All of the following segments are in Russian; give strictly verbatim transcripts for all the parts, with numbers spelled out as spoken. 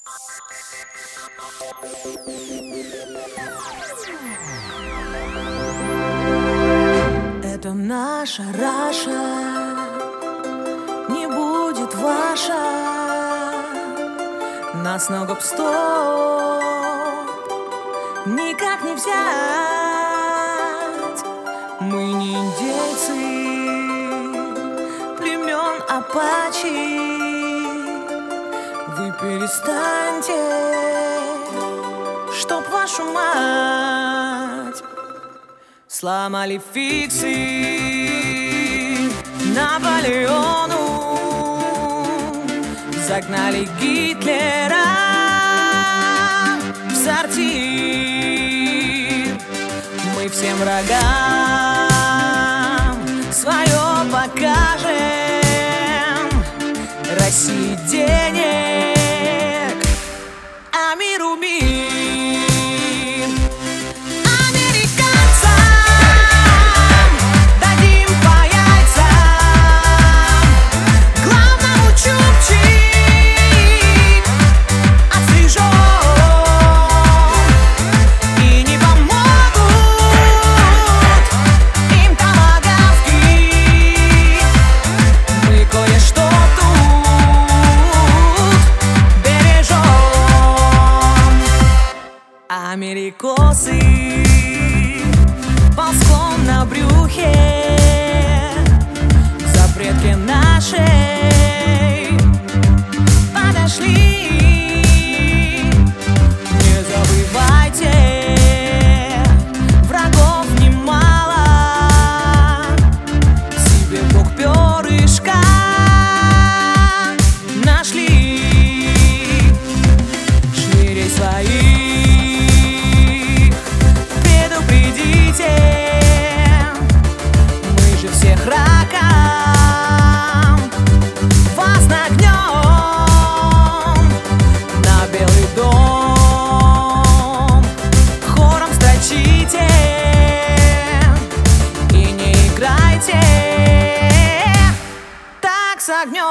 Это наша Раша, не будет ваша. Нас на гоп-стоп никак не взять. Мы не индейцы племен Апачи. Вы перестаньте, чтоб вашу мать. Сломали фиксы Наполеону, загнали Гитлера в сортир. Мы всем врагам свое покажем. России денег, а миру мир. Америкосы ползком на брюхе за предки нашей подошли. Не забывайте, врагов немало, себе бог перышка нашли. Швырей свои раком вас нагнем на Белый дом. Хором строчите и не играйте так с огнем.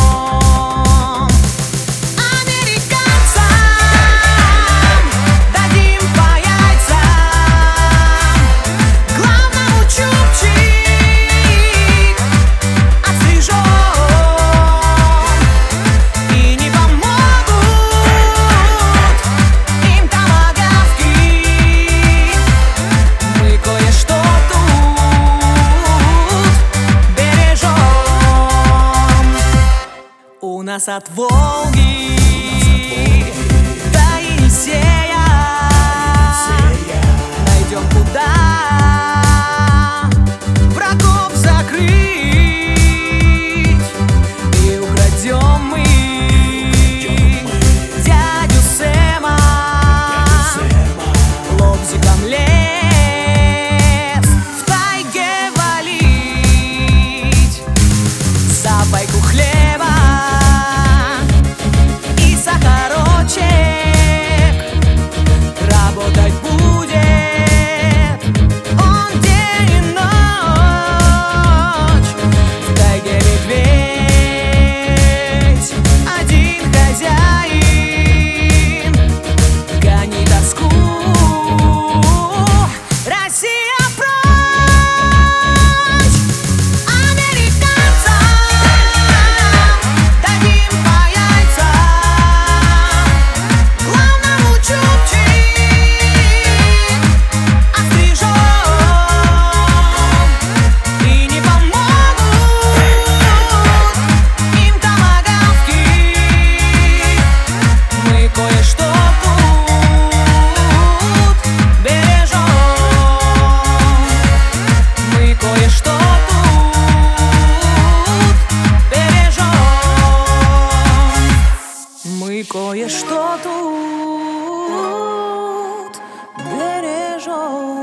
У нас от Волги до Енисея найдем куда врагов закрыть, и украдем мы дядю Сэма лобзиком лес в тайге валить за пайку хлеба. Работать будет он день и ночь. В тайге медведь, один хозяин, гони тоску. Россия прочь! Американцам дадим по яйцам, главному чукче кое-что тут бережем.